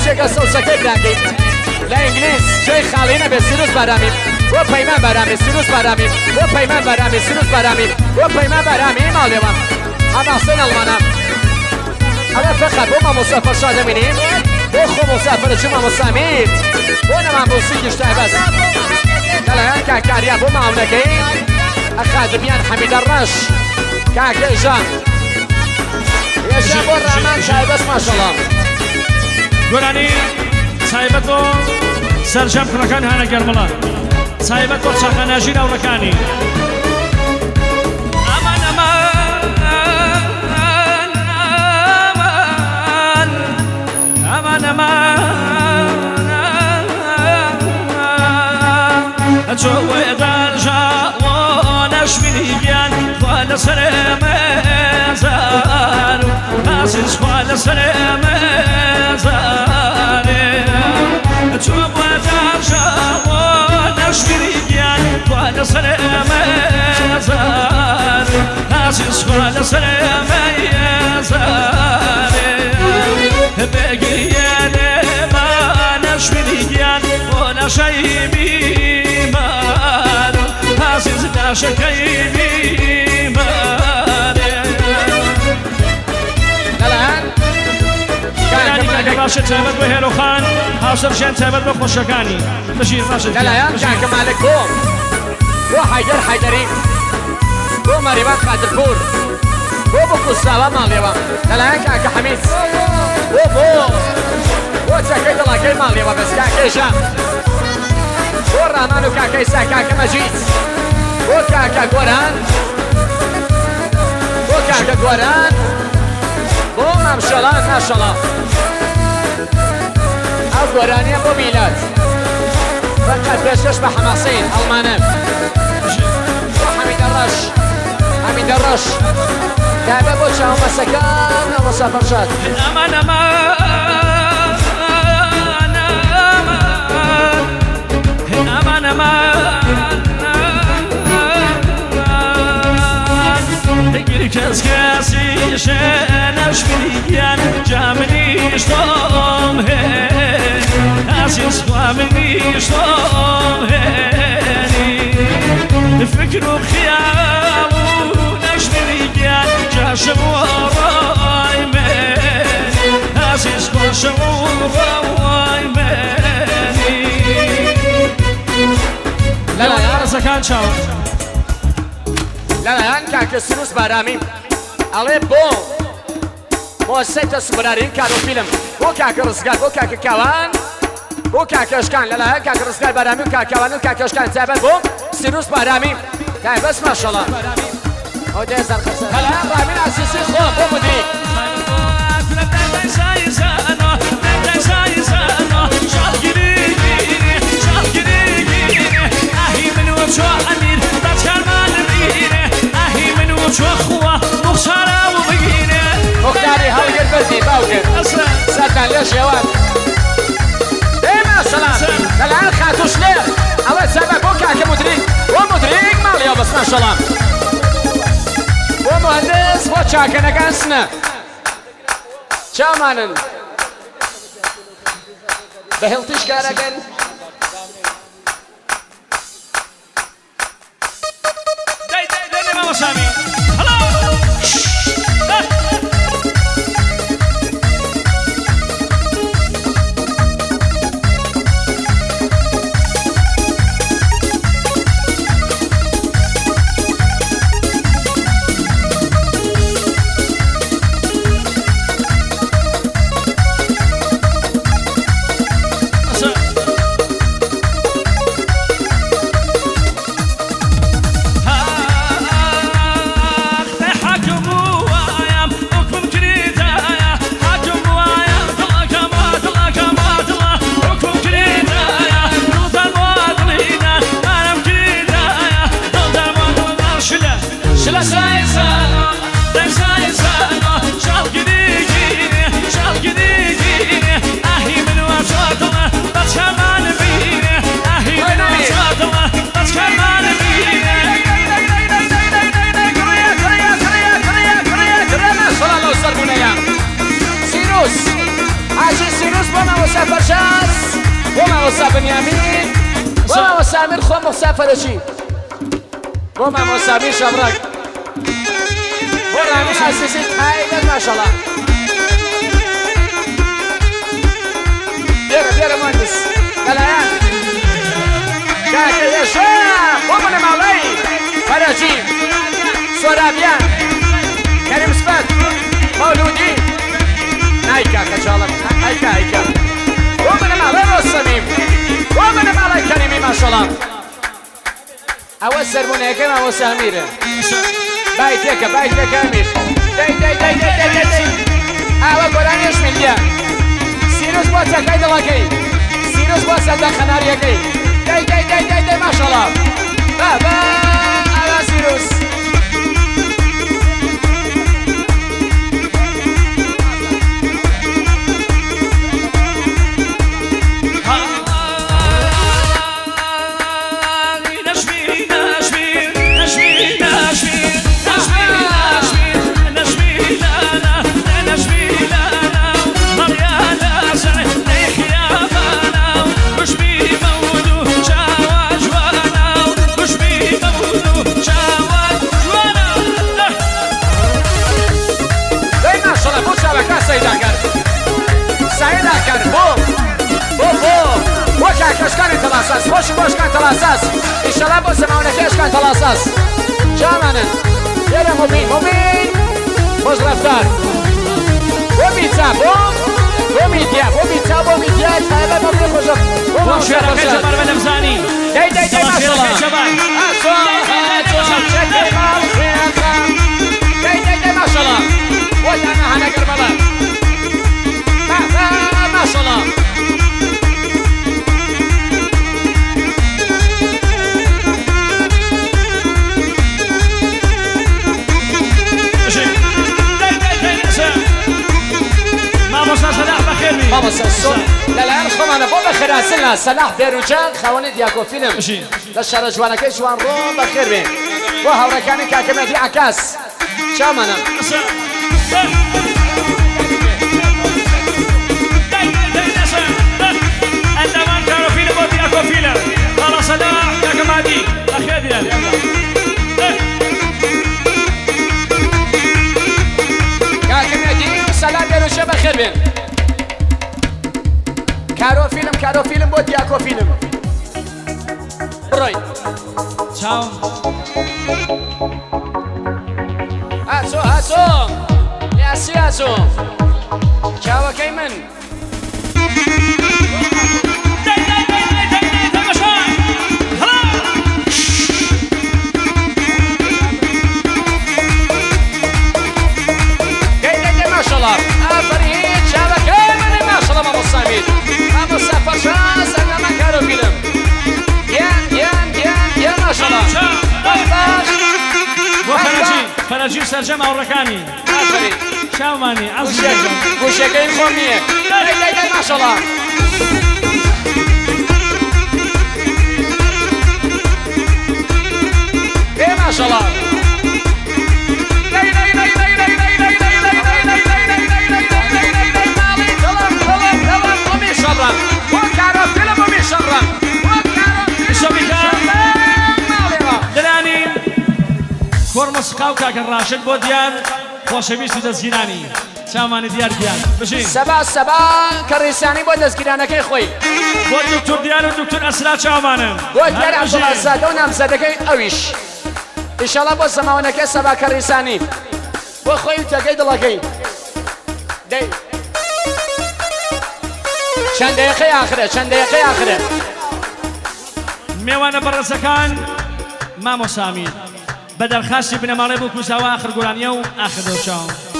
بۆچێکە سەوسەکەی براکەین لە ئینگلیز جێی خاڵینە بێ سیروس بارامی بۆ پەیمان بارامی سیروس بارامی بۆ پەیمان بارامی سیروس بارامی بۆ پەیمان بارامی ماڵێوە ئەمە حسێن ئەڵمانە ئەمە فەقەت بۆ مامۆستا فەرشا دەبینین بۆ خۆ مۆسافرە چ مامۆستا میر بۆ نەمامۆسیکیش تایبەت لەلایەن کاکاریا بۆ ماونەکەی ئەخادمیان حەمیدە ڕەش کاکە ئێژە ئێژە بۆ ڕامان تایبەت ماشەڵڵا گۆرانی تایبەت بۆ سەرجەم کوڕەکان هانە گەرمڵە تایبەت بۆ چاقەناژی راوڕەکانی جوّدان جاوانش میگن خال سرمزار عزیز خال سرمزار جوّدان جاوانش میگن خال سرمزار عزیز خال سرمزار بگیرن منش میگن خال شیبی عزیز ناشکایی بیماره لەلایەن کاکە باشە تایبەت بۆ هێرۆخان هاوسەرژیان تایبەت بۆ خۆشەکانی بژیر باشە لەلایەن کاکە مالک بۆ حەیدەر حەیدەری بۆ مەریوان قادرپور بۆ کوساوە ماڵێوە لەلایەن کاکە حەمید بۆ چەکەی دڵەکەی ماڵێوە بەس کاکێژە بۆ ڕامان و کاکەی سا کاکە مەجید بۆ کاکە گۆران بۆ کاکە گۆران بۆ مامشەڵان ماشەڵڵا ئەو گۆرانیە بۆ میلاد فەقەت پێشکەش بە حەماسین ئەڵمانە بۆ حەمیدە ڕەش حەمیدە ڕەش تایبەت بۆ چاومەسەکان مامۆستا فەرشاد ئەمان ئەمان ئەمان ئەمان کەس کەسیشە نەشمیگەن جامنیشتۆم هێنی عزیز خوا منیشتۆم هێنی فکر و خیال و نەشمیگەن جاشم و ڕای منی عزیز خۆشم و ڕای منی لەلایەن ڕزەکان چاو لەلایەن کاکە سروس بارامی ئەڵێ بۆ مۆسەیتە سوبرارین کارۆفیلم بۆ کاکە ڕزگار بۆ کاکە کاوان بۆ کاکەشکان لەلایەن کاکە ڕزگار بارامی و کاکەوان و کاکەشکان تایبەت بۆ سروس بارامی تایبەت ماشەڵڵا ئەو دێزار خەسەر لەلایەن ڕامین ئاسیسی خۆ بۆ مدیر مختاری هەڵگر بردی باوکر سەردان لێ شێوان ئێمە سەلام لەلایەن خاتوش لێر ئەوە سەبە بۆ کاکە مدریک بۆ مدریک ماڵیەوە بەس ماشەڵڵا بۆ مهندس بۆ چاکەنەکان سنە چامانن بە هێڵتیش کارەکەن دەی مامۆ سامی مسافرشی بۆ مامۆسامی شەبڕەک بۆ ڕامین ئاسیسی تایبەت ماشەڵڵا بێرە مهندس بەلایەن کاکە لێشە بۆ بنەماڵەی فەرەجی سۆرابیان کەریم سپەت مەولودی نایکا کەچاڵم ئایکا بۆ بنەماڵەی ڕۆستەمیم بۆ بنەماڵەی کەریمی ماشەڵڵا ئەوە سەربوونەکەم ئەوە سامیرە بای تێکە ئەمیر ئەوە گۆرانیش میلیە سیروس بۆ چەکەی دڵەکەی سیروس بۆ سەردە خەناریەکەی دەی ماشەڵڵا بابا ئەوە سیروس كاشكان تلاساس باش كان تلاساس ان شاء الله بس ما ونكاش كان تلاساس جامانا يلا مبين باش رفتار وميتسا وميتيا هذا ما بيخرج وشارك جبار بنفزاني داي ما شاء الله داي ما شاء الله وتانا هنا كربلاء ما شاء الله بابا سلسون لالان خوانا بابا خراسلنا سلاح بیروجان خواني دیاکو فیلم لشهر جوانکی جوان رو بخیر بین و هورکانی که کمدی عکاس شامانا عندما كانوا فيلم ودياكو فيلم على صلاح يا كمادي بخير بين كمدي سلاح بیروجان بخیر بین كارو فيلم بود دیاکو فیلم بروی چاو هاتو یاسی هاتو چاو کیمن ما شاء الله آفرین چاو کیمن ما شاء الله مامو سامید مامو سفر شاس انا ما كارو فيلم يا ما شاء الله فرجي سرجم أوركاني آفرین شاوماني عزيزي گوشەکەی خۆم نییە دەی ما شاء الله ما شاء الله كورمس قاوكا كان راشد بو ديار خوشويست دزگیرانی چامانی دیار دیان بشین سبا كريساني بو دزگیرانەکەی خۆی بو دکتور دیار و دکتور اسرا چامانم بو دیار عبدالعزاد و نامزەدەکەی ئەویش ئینشاڵڵا بۆ زەماوەنەکەی سەبا کەڕیسانی بۆ خۆی و تەگەی دڵەکەی دەی چەند دقیقەی ئاخرە میوانە بەڕێزەکان مامۆ سامی بە دەرخاستی بنەماڵێ بۆ کوزاوە ئاخر گۆرانیە و ئاخر دەوچاو